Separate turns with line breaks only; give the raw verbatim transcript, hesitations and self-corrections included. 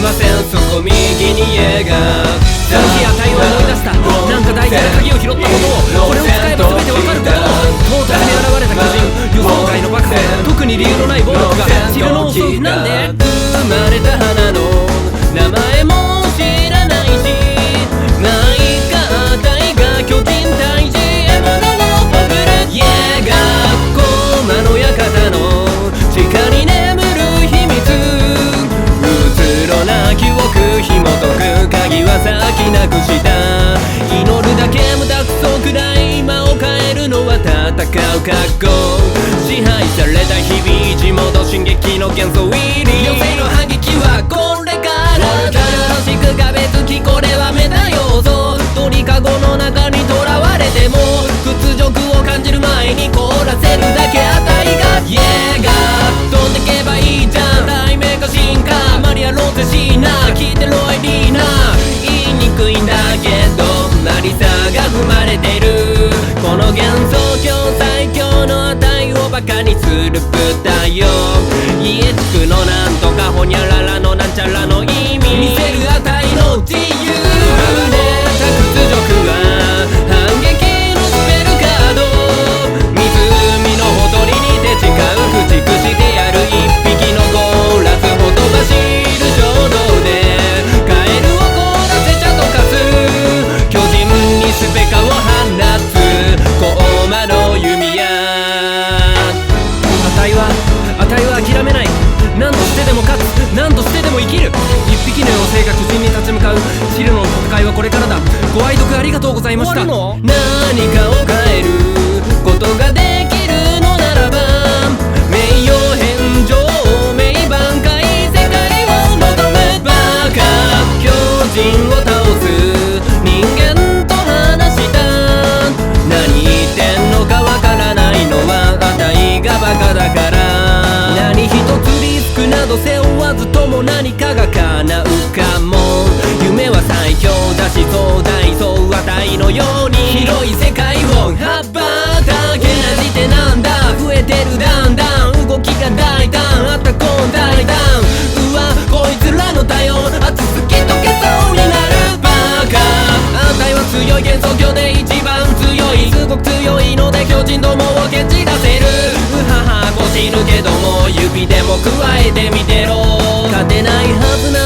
ません、そこ右に家が。
その日あたいは思い出した。なんか大事な鍵を拾ったことを、これを使えば全てわかることを。唐突に現れた巨人、予想外のバカ、特に理由のない暴力が昼の遅く。なんで
生まれた花の名前も知らないし、ないかあたいが巨人退治獲物のパブル家が駒の館の地下に眠る秘密、うつろな記憶紐解く鍵は先なくした。祈るだけ無駄クソくらい今を変えるのは戦う覚悟、支配された日々地元進撃の幻想入り、余生の反撃はこれからだ。楽しく壁付きこれは目だ要素、鳥かごの中にとらわれても屈辱を感じる前に凍らせるだけあたいが家が飛んでけばいいじゃん。題名か進化マリアロゼシーナ聞いてロイリーナ、言いにくいんだけどマリサが踏まれてる。この幻想郷最強のあたいをバカにする舞台よ。家つくのなんとかほにゃららのなんちゃらの意味見せるあたいの自由。生まれた屈辱は反撃のスペルカード、湖のほとりにて誓う駆逐してやる一匹のコーラスほとばしる衝動でカエルを凍らせちゃとかす巨人にスペカを放つコーマの弓矢。
あたいはあたいは諦めない。何としてでも勝つ、何としてでも生きる。一匹の妖精が巨人に立ち向かう。シルの戦いはこれからだ。ご愛読ありがとうございました。
何かを変えることができるのならば名誉返上名挽回世界を求めバカ巨人を倒す人間と話した。何言ってんのかわからないのはあたいがバカだから。何一つリスクなど背負わずとも何かが叶うかも。夢は最強だし壮大そうあたいのように広い世界を羽ばたけなじてなんだ増えてるだんだん動きが大胆アタコン大胆。うわこいつらの体温熱すぎ溶けそうになるバカ。あたいは強い幻想郷で一番強いすごく強いので巨人どもを蹴散らせる。うははこじるけども指でも加えてみてろ。勝てないはずな